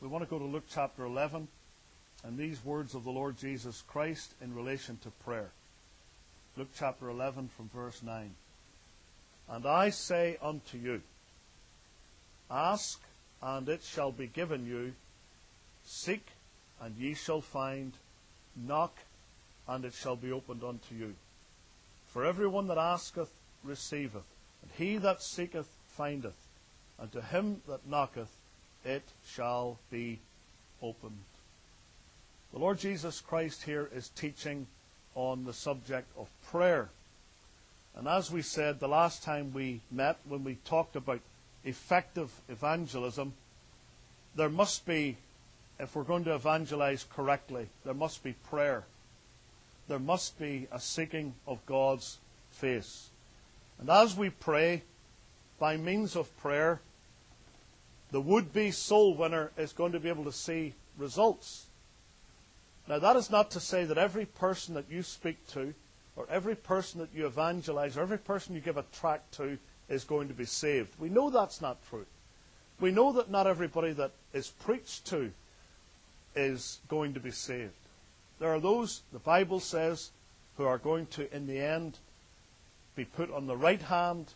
We want to go to Luke chapter 11 and these words of the Lord Jesus Christ in relation to prayer. Luke chapter 11 from verse 9. And I say unto you, ask, and it shall be given you. Seek, and ye shall find. Knock, and it shall be opened unto you. For everyone that asketh receiveth, and he that seeketh findeth, and to him that knocketh it shall be opened. The Lord Jesus Christ here is teaching on the subject of prayer. And as we said the last time we met, when we talked about effective evangelism, there must be, if we're going to evangelize correctly, there must be prayer. There must be a seeking of God's face. And as we pray, by means of prayer, the would-be soul winner is going to be able to see results. Now, that is not to say that every person that you speak to, or every person that you evangelize, or every person you give a tract to is going to be saved. We know that's not true. We know that not everybody that is preached to is going to be saved. There are those, the Bible says, who are going to, in the end, be put on the right hand.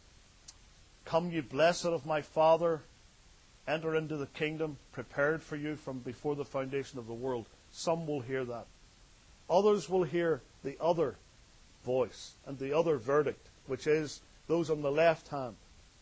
Come, ye blessed of my Father, enter into the kingdom prepared for you from before the foundation of the world. Some will hear that. Others will hear the other voice and the other verdict, which is those on the left hand.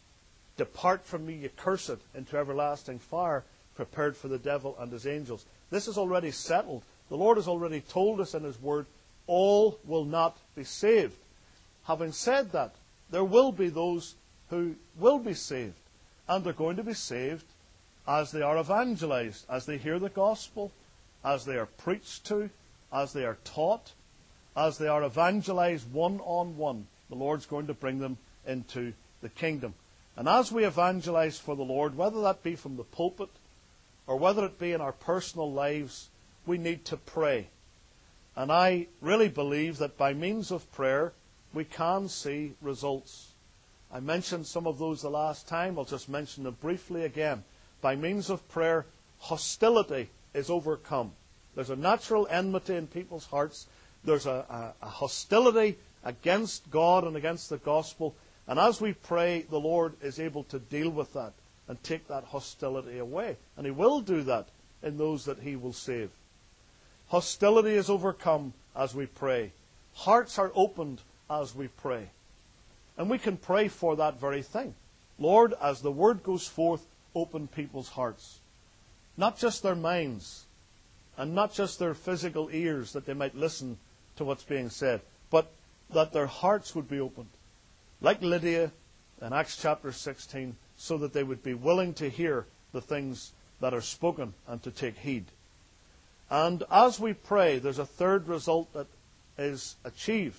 Depart from me, ye cursed, into everlasting fire, prepared for the devil and his angels. This is already settled. The Lord has already told us in His Word, all will not be saved. Having said that, there will be those who will be saved. And they're going to be saved as they are evangelized, as they hear the gospel, as they are preached to, as they are taught, as they are evangelized one-on-one. The Lord's going to bring them into the kingdom. And as we evangelize for the Lord, whether that be from the pulpit or whether it be in our personal lives, we need to pray. And I really believe that by means of prayer, we can see results. I mentioned some of those the last time. I'll just mention them briefly again. By means of prayer, hostility is overcome. There's a natural enmity in people's hearts. There's a hostility against God and against the gospel. And as we pray, the Lord is able to deal with that and take that hostility away. And He will do that in those that He will save. Hostility is overcome as we pray. Hearts are opened as we pray. And we can pray for that very thing. Lord, as the word goes forth, open people's hearts. Not just their minds, and not just their physical ears that they might listen to what's being said, but that their hearts would be opened. Like Lydia in Acts chapter 16, so that they would be willing to hear the things that are spoken and to take heed. And as we pray, there's a third result that is achieved.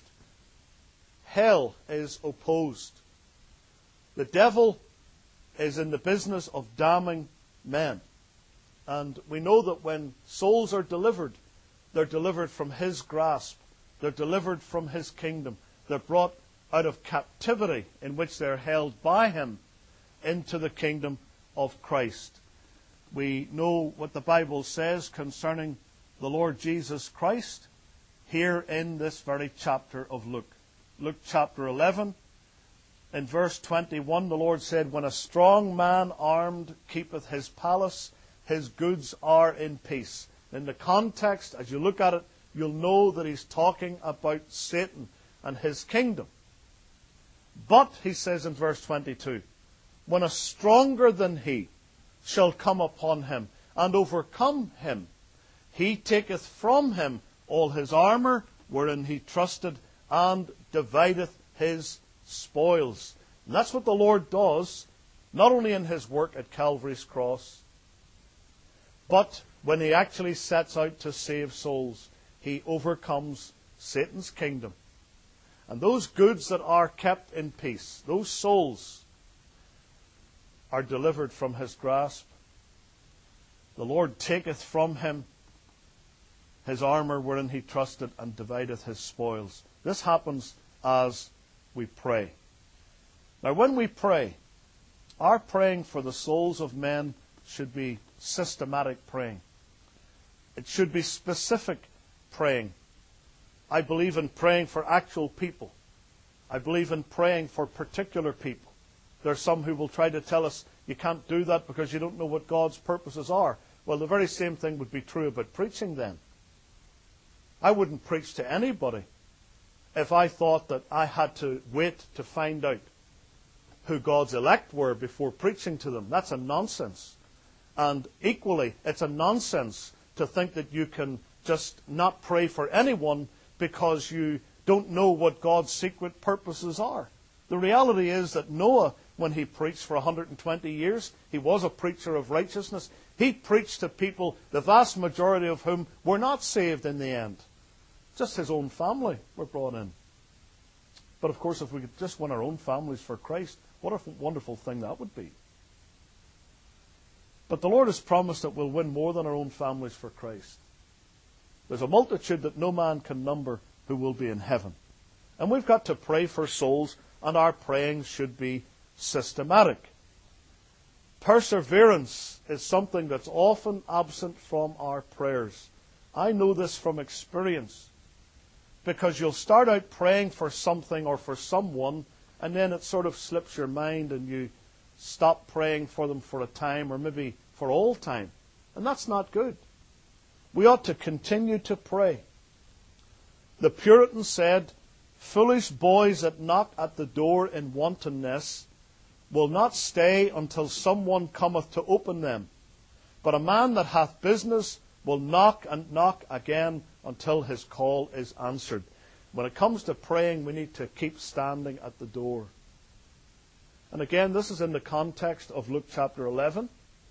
Hell is opposed. The devil is in the business of damning men. And we know that when souls are delivered, they're delivered from his grasp. They're delivered from his kingdom. They're brought out of captivity in which they're held by him into the kingdom of Christ. We know what the Bible says concerning the Lord Jesus Christ here in this very chapter of Luke. Luke chapter 11, in verse 21, the Lord said, when a strong man armed keepeth his palace, his goods are in peace. In the context, as you look at it, you'll know that He's talking about Satan and his kingdom. But, he says in verse 22, when a stronger than he shall come upon him and overcome him, he taketh from him all his armour wherein he trusted, and divideth his spoils. And that's what the Lord does, not only in His work at Calvary's cross, but when He actually sets out to save souls, He overcomes Satan's kingdom. And those goods that are kept in peace, those souls, are delivered from His grasp. The Lord taketh from him his armour wherein he trusted, and divideth his spoils. This happens as we pray. Now, when we pray, our praying for the souls of men should be systematic praying. It should be specific praying. I believe in praying for actual people. I believe in praying for particular people. There are some who will try to tell us you can't do that because you don't know what God's purposes are. Well, the very same thing would be true about preaching then. I wouldn't preach to anybody if I thought that I had to wait to find out who God's elect were before preaching to them. That's a nonsense. And equally, it's a nonsense to think that you can just not pray for anyone because you don't know what God's secret purposes are. The reality is that Noah, when he preached for 120 years, he was a preacher of righteousness. He preached to people, the vast majority of whom were not saved in the end. Just his own family were brought in. But of course, if we could just win our own families for Christ, what a wonderful thing that would be. But the Lord has promised that we'll win more than our own families for Christ. There's a multitude that no man can number who will be in heaven. And we've got to pray for souls, and our praying should be systematic. Perseverance is something that's often absent from our prayers. I know this from experience. Because you'll start out praying for something or for someone, and then it sort of slips your mind and you stop praying for them for a time or maybe for all time. And that's not good. We ought to continue to pray. The Puritans said, "Foolish boys that knock at the door in wantonness will not stay until someone cometh to open them. But a man that hath business will knock and knock again until his call is answered." When it comes to praying, we need to keep standing at the door. And again, this is in the context of Luke chapter 11.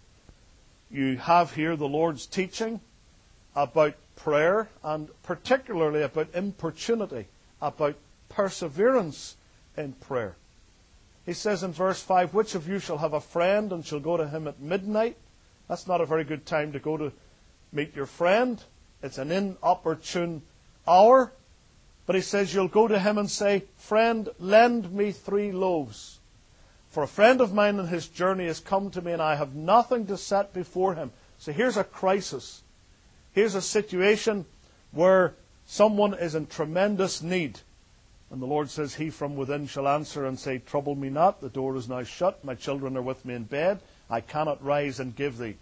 You have here the Lord's teaching about prayer, and particularly about importunity, about perseverance in prayer. He says in verse 5, "Which of you shall have a friend and shall go to him at midnight?" That's not a very good time to go to meet your friend. It's an inopportune hour. But he says, you'll go to him and say, "Friend, lend me 3 loaves. For a friend of mine on his journey has come to me, and I have nothing to set before him." So here's a crisis. Here's a situation where someone is in tremendous need. And the Lord says, "He from within shall answer and say, Trouble me not, the door is now shut, my children are with me in bed, I cannot rise and give thee.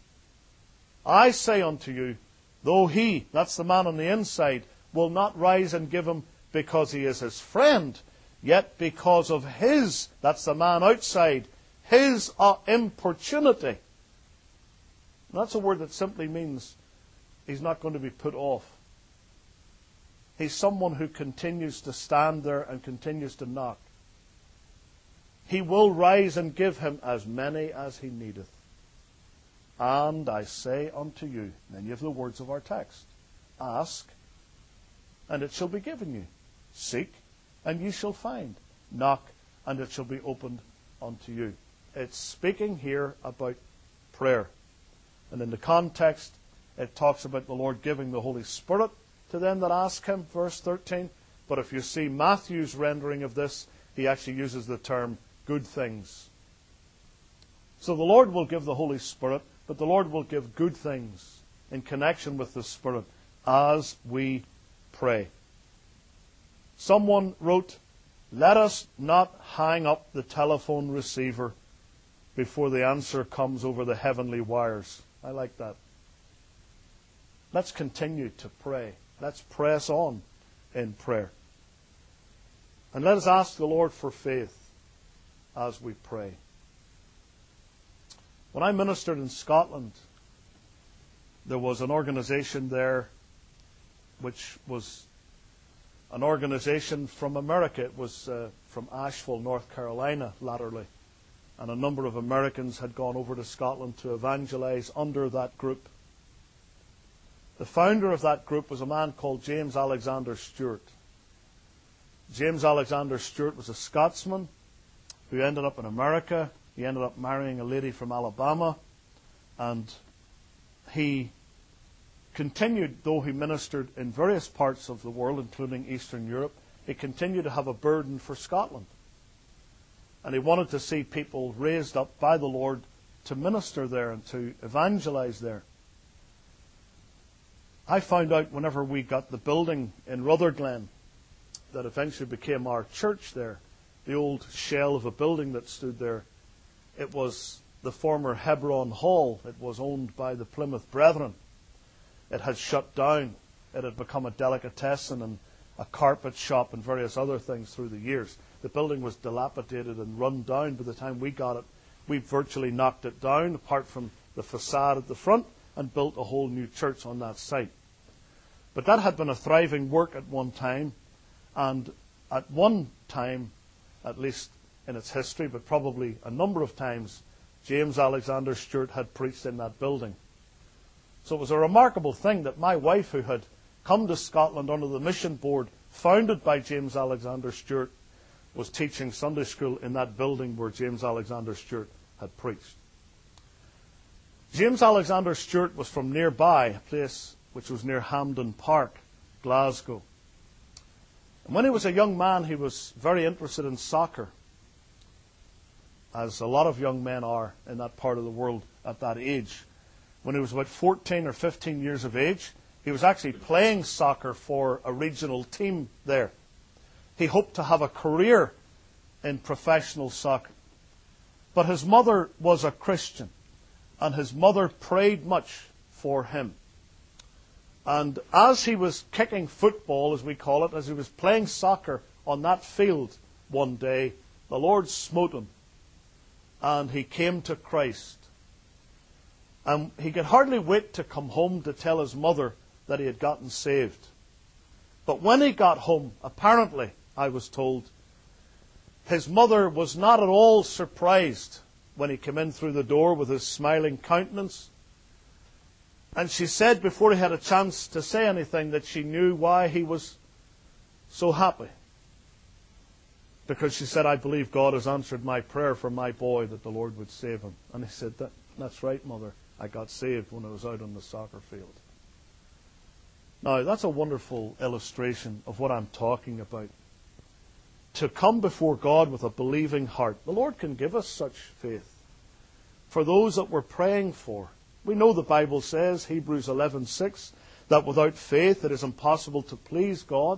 I say unto you, though he," that's the man on the inside, "will not rise and give him because he is his friend, yet because of his," that's the man outside, "his importunity." And that's a word that simply means he's not going to be put off. He's someone who continues to stand there and continues to knock. He will rise and give him as many as he needeth. "And I say unto you," many of the words of our text, "Ask, and it shall be given you. Seek, and ye shall find. Knock, and it shall be opened unto you." It's speaking here about prayer. And in the context, it talks about the Lord giving the Holy Spirit to them that ask him, verse 13. But if you see Matthew's rendering of this, he actually uses the term good things. So the Lord will give the Holy Spirit, but the Lord will give good things in connection with the Spirit as we pray. Someone wrote, "Let us not hang up the telephone receiver before the answer comes over the heavenly wires." I like that. Let's continue to pray. Let's press on in prayer. And let us ask the Lord for faith as we pray. When I ministered in Scotland, there was an organization there which was an organization from America. It was from Asheville, North Carolina, latterly. And a number of Americans had gone over to Scotland to evangelize under that group. The founder of that group was a man called James Alexander Stewart. James Alexander Stewart was a Scotsman who ended up in America. He ended up marrying a lady from Alabama. And he continued, though he ministered in various parts of the world, including Eastern Europe, he continued to have a burden for Scotland. And he wanted to see people raised up by the Lord to minister there and to evangelize there. I found out whenever we got the building in Rutherglen that eventually became our church there, the old shell of a building that stood there, it was the former Hebron Hall. It was owned by the Plymouth Brethren. It had shut down. It had become a delicatessen and a carpet shop and various other things through the years. The building was dilapidated and run down. By the time we got it, we virtually knocked it down, apart from the facade at the front, and built a whole new church on that site. But that had been a thriving work at one time, and at one time, at least in its history, but probably a number of times, James Alexander Stewart had preached in that building. So it was a remarkable thing that my wife, who had come to Scotland under the mission board founded by James Alexander Stewart, was teaching Sunday school in that building where James Alexander Stewart had preached. James Alexander Stewart was from nearby, a place which was near Hampden Park, Glasgow. And when he was a young man, he was very interested in soccer, as a lot of young men are in that part of the world at that age. When he was about 14 or 15 years of age, he was actually playing soccer for a regional team there. He hoped to have a career in professional soccer. But his mother was a Christian, and his mother prayed much for him. And as he was kicking football, as we call it, as he was playing soccer on that field one day, the Lord smote him, and he came to Christ. And he could hardly wait to come home to tell his mother that he had gotten saved. But when he got home, apparently, I was told, his mother was not at all surprised when he came in through the door with his smiling countenance. And she said, before he had a chance to say anything, that she knew why he was so happy. Because she said, I believe God has answered my prayer for my boy, that the Lord would save him. And he said, that's right, Mother. I got saved when I was out on the soccer field. Now, that's a wonderful illustration of what I'm talking about. To come before God with a believing heart. The Lord can give us such faith. For those that we're praying for. We know the Bible says, Hebrews 11:6, that without faith it is impossible to please God.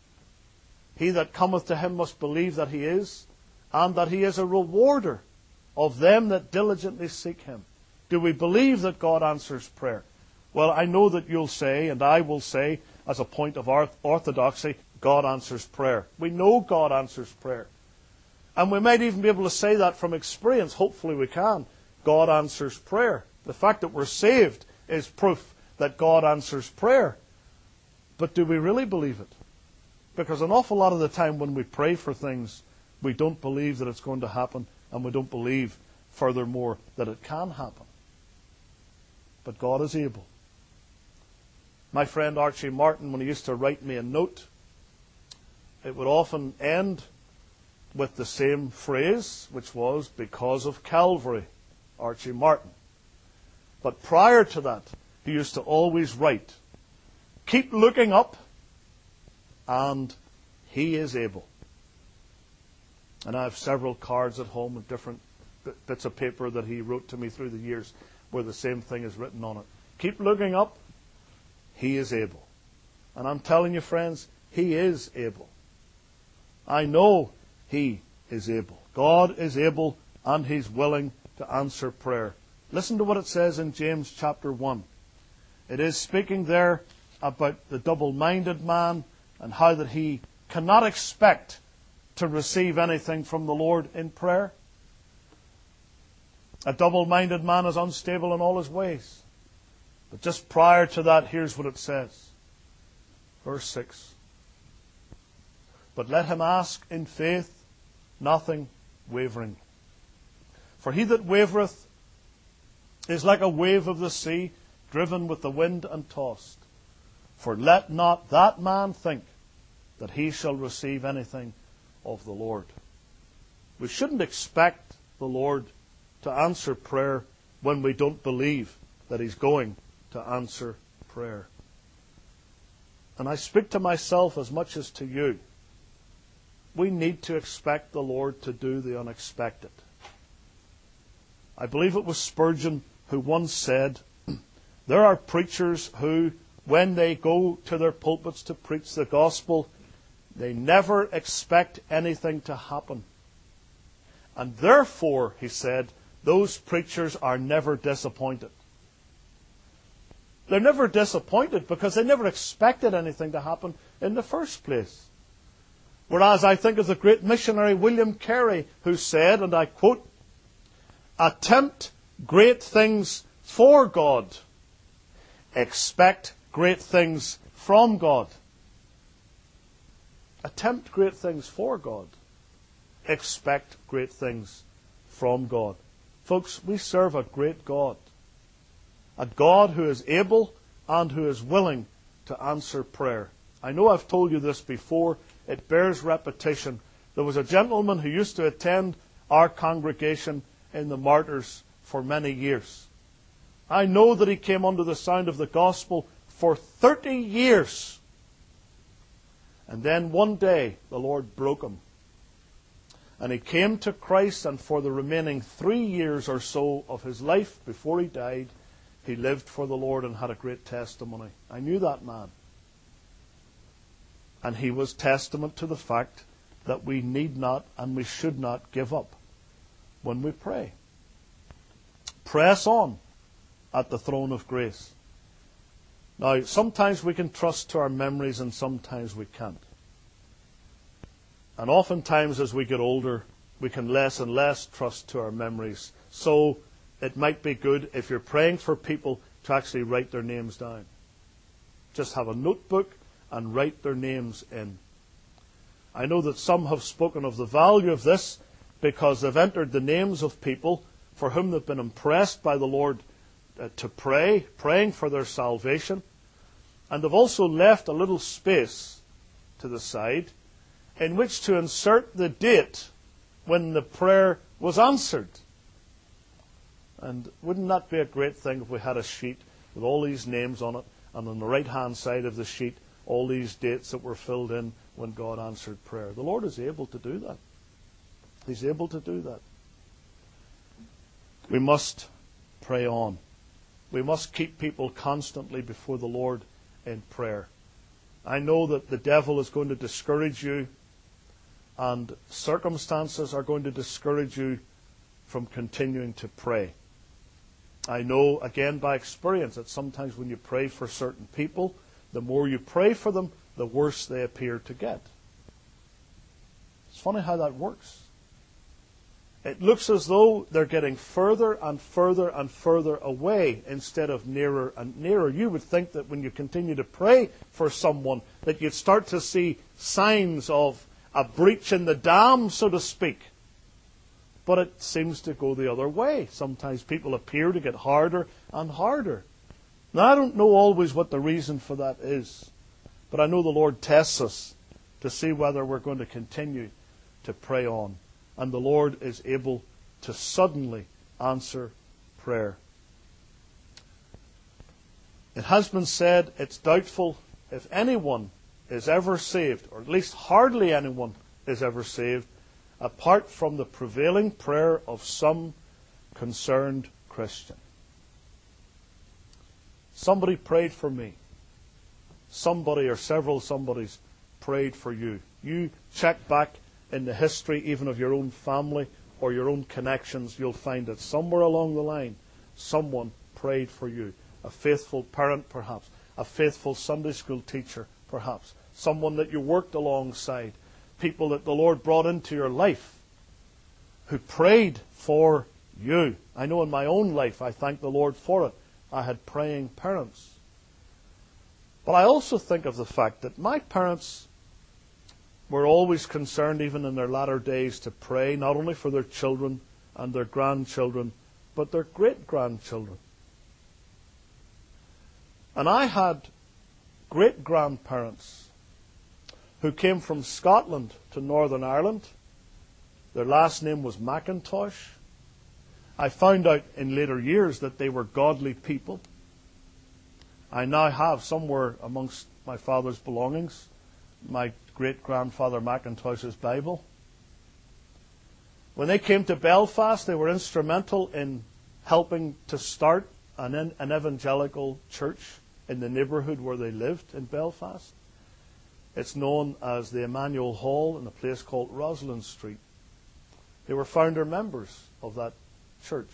He that cometh to him must believe that he is, and that he is a rewarder of them that diligently seek him. Do we believe that God answers prayer? Well, I know that you'll say, and I will say, as a point of orthodoxy, God answers prayer. We know God answers prayer. And we might even be able to say that from experience. Hopefully we can. God answers prayer. The fact that we're saved is proof that God answers prayer. But do we really believe it? Because an awful lot of the time when we pray for things, we don't believe that it's going to happen, and we don't believe, furthermore, that it can happen. But God is able. My friend Archie Martin, when he used to write me a note, it would often end with the same phrase, which was, because of Calvary, Archie Martin. But prior to that, he used to always write, keep looking up, and he is able. And I have several cards at home with different bits of paper that he wrote to me through the years where the same thing is written on it. Keep looking up, he is able. And I'm telling you, friends, he is able. I know he is able. God is able, and he's willing to answer prayer. Listen to what it says in James chapter 1. It is speaking there about the double-minded man and how that he cannot expect to receive anything from the Lord in prayer. A double-minded man is unstable in all his ways. But just prior to that, here's what it says. Verse 6. But let him ask in faith, nothing wavering. For he that wavereth is like a wave of the sea, driven with the wind and tossed. For let not that man think that he shall receive anything of the Lord. We shouldn't expect the Lord to answer prayer when we don't believe that he's going to answer prayer. And I speak to myself as much as to you. We need to expect the Lord to do the unexpected. I believe it was Spurgeon who once said, there are preachers who, when they go to their pulpits to preach the gospel, they never expect anything to happen. And therefore, he said, those preachers are never disappointed. They're never disappointed because they never expected anything to happen in the first place. Whereas I think of the great missionary William Carey, who said, and I quote, attempt great things for God. Expect great things from God. Attempt great things for God. Expect great things from God. Folks, we serve a great God. A God who is able and who is willing to answer prayer. I know I've told you this before. It bears repetition. There was a gentleman who used to attend our congregation in the Martyrs for many years. I know that he came under the sound of the gospel for 30 years. And then one day the Lord broke him. And he came to Christ, and for the remaining 3 years or so of his life before he died, he lived for the Lord and had a great testimony. I knew that man. And he was testament to the fact that we need not and we should not give up when we pray. Press on at the throne of grace. Now, sometimes we can trust to our memories and sometimes we can't. And oftentimes as we get older, we can less and less trust to our memories. So it might be good if you're praying for people to actually write their names down. Just have a notebook and write their names in. I know that some have spoken of the value of this because they've entered the names of people for whom they've been impressed by the Lord to pray, praying for their salvation. And they've also left a little space to the side in which to insert the date when the prayer was answered. And wouldn't that be a great thing if we had a sheet with all these names on it, and on the right-hand side of the sheet, all these dates that were filled in when God answered prayer? The Lord is able to do that. He's able to do that. We must pray on. We must keep people constantly before the Lord in prayer. I know that the devil is going to discourage you, and circumstances are going to discourage you from continuing to pray. I know, again, by experience, that sometimes when you pray for certain people, the more you pray for them, the worse they appear to get. It's funny how that works. It looks as though they're getting further and further and further away instead of nearer and nearer. You would think that when you continue to pray for someone, that you'd start to see signs of a breach in the dam, so to speak. But it seems to go the other way. Sometimes people appear to get harder and harder. Now, I don't know always what the reason for that is, but I know the Lord tests us to see whether we're going to continue to pray on. And the Lord is able to suddenly answer prayer. It has been said it's doubtful if anyone is ever saved, or at least hardly anyone is ever saved, apart from the prevailing prayer of some concerned Christian. Somebody prayed for me. Somebody or several somebodies prayed for you. You check back in the history even of your own family or your own connections, you'll find that somewhere along the line, someone prayed for you. A faithful parent, perhaps. A faithful Sunday school teacher, perhaps. Someone that you worked alongside. People that the Lord brought into your life who prayed for you. I know in my own life, I thank the Lord for it. I had praying parents. But I also think of the fact that my parents were always concerned, even in their latter days, to pray not only for their children and their grandchildren, but their great-grandchildren. And I had great-grandparents who came from Scotland to Northern Ireland. Their last name was Mackintosh. I found out in later years that they were godly people. I now have somewhere amongst my father's belongings my great-grandfather Mackintosh's Bible. When they came to Belfast, they were instrumental in helping to start an evangelical church in the neighbourhood where they lived in Belfast. It's known as the Emmanuel Hall in a place called Rosalind Street. They were founder members of that church.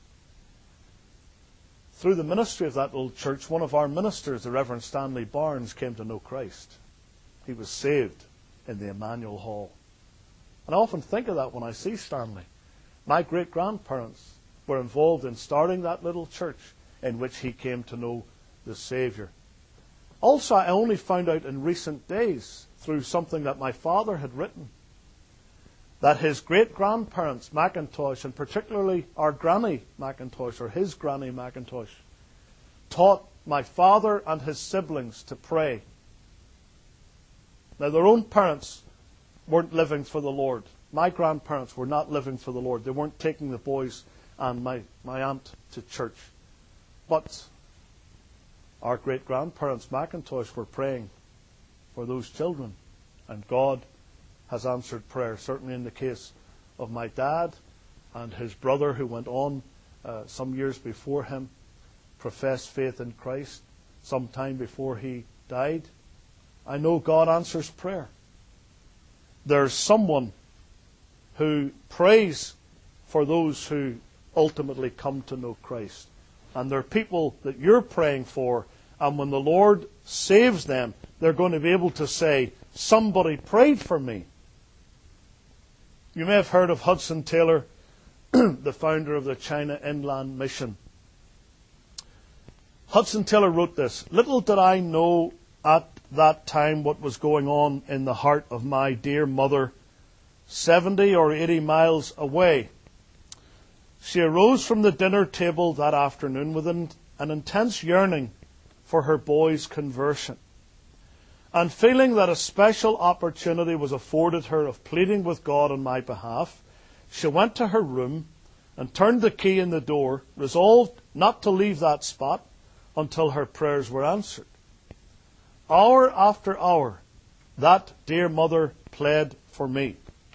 Through the ministry of that little church, one of our ministers, the Reverend Stanley Barnes, came to know Christ. He was saved in the Emmanuel Hall. And I often think of that when I see Stanley. My great-grandparents were involved in starting that little church in which he came to know the Saviour. Also, I only found out in recent days, through something that my father had written, that his great-grandparents, Mackintosh, and particularly our Granny Mackintosh, or his Granny Mackintosh, taught my father and his siblings to pray. Now, their own parents weren't living for the Lord. My grandparents were not living for the Lord. They weren't taking the boys and my aunt to church. But our great-grandparents, Mackintosh, were praying for those children. And God has answered prayer, certainly in the case of my dad and his brother who went on some years before him, professed faith in Christ some time before he died. I know God answers prayer. There's someone who prays for those who ultimately come to know Christ. And there are people that you're praying for, and when the Lord saves them, they're going to be able to say, somebody prayed for me. You may have heard of Hudson Taylor, the founder of the China Inland Mission. Hudson Taylor wrote this: "Little did I know at that time what was going on in the heart of my dear mother, 70 or 80 miles away. She arose from the dinner table that afternoon with an intense yearning for her boy's conversion. And feeling that a special opportunity was afforded her of pleading with God on my behalf, she went to her room and turned the key in the door, resolved not to leave that spot until her prayers were answered. Hour after hour, that dear mother pled for me,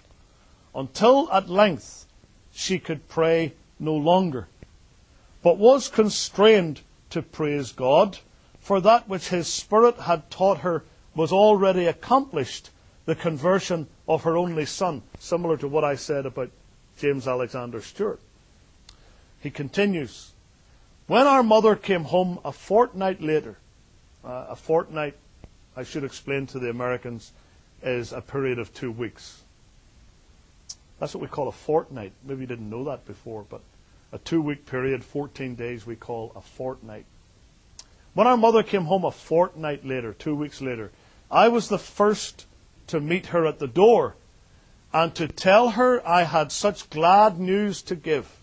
until at length she could pray no longer, but was constrained to praise God for that which His Spirit had taught her was already accomplished, the conversion of her only son," similar to what I said about James Alexander Stewart. He continues, "When our mother came home a fortnight later," a fortnight, I should explain to the Americans, is a period of 2 weeks. That's what we call a fortnight. Maybe you didn't know that before, but a 2-week period, 14 days, we call a fortnight. When our mother came home a fortnight later, 2 weeks later, I was the first to meet her at the door and to tell her I had such glad news to give.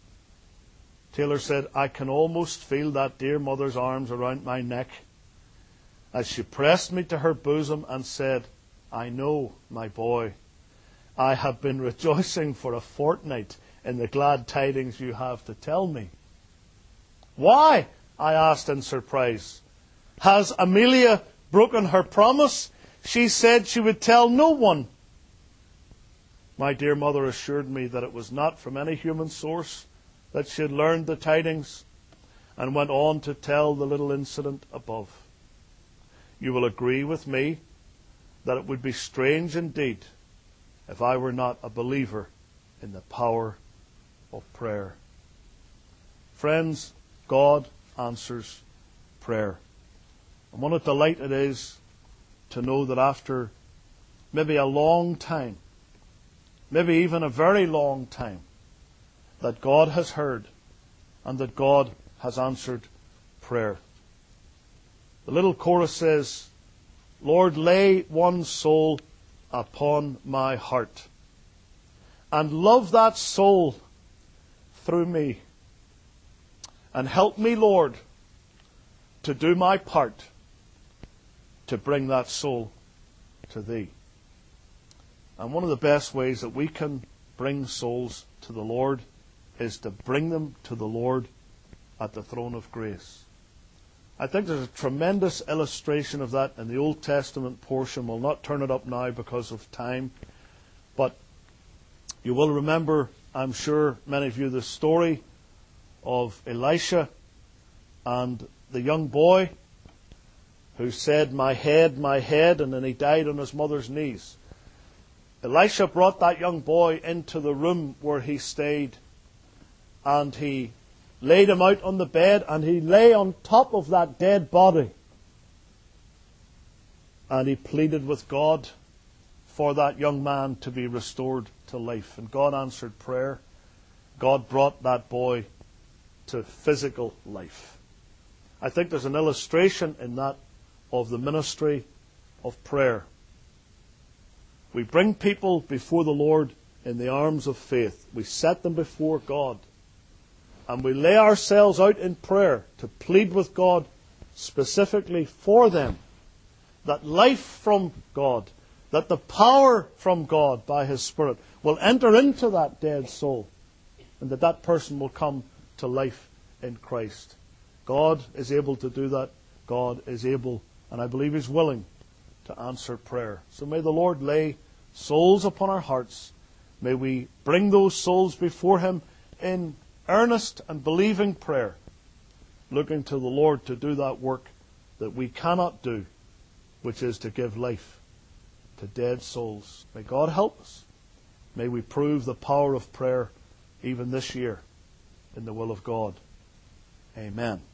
Taylor said, "I can almost feel that dear mother's arms around my neck as she pressed me to her bosom and said, 'I know, my boy, I have been rejoicing for a fortnight in the glad tidings you have to tell me.' 'Why?' I asked in surprise. 'Has Amelia broken her promise? She said she would tell no one.' My dear mother assured me that it was not from any human source that she had learned the tidings, and went on to tell the little incident above. You will agree with me that it would be strange indeed if I were not a believer in the power of prayer." Friends, God answers prayer. And what a delight it is to know that after maybe a long time, maybe even a very long time, that God has heard and that God has answered prayer. The little chorus says, "Lord, lay one soul upon my heart, and love that soul through me. And help me, Lord, to do my part to bring that soul to Thee." And one of the best ways that we can bring souls to the Lord is to bring them to the Lord at the throne of grace. I think there's a tremendous illustration of that in the Old Testament portion. We'll not turn it up now because of time. But you will remember, I'm sure, many of you, the story of Elisha and the young boy who said, my head, and then he died on his mother's knees. Elisha brought that young boy into the room where he stayed, and he laid him out on the bed, and he lay on top of that dead body. And he pleaded with God for that young man to be restored to life. And God answered prayer. God brought that boy to physical life. I think there's an illustration in that of the ministry of prayer. We bring people before the Lord in the arms of faith. We set them before God. And we lay ourselves out in prayer to plead with God specifically for them. That life from God, that the power from God by His Spirit will enter into that dead soul. And that that person will come to life in Christ. God is able to do that. God is able, and I believe He's willing, to answer prayer. So may the Lord lay souls upon our hearts. May we bring those souls before Him in earnest and believing prayer, looking to the Lord to do that work that we cannot do, which is to give life to dead souls. May God help us. May we prove the power of prayer even this year in the will of God. Amen.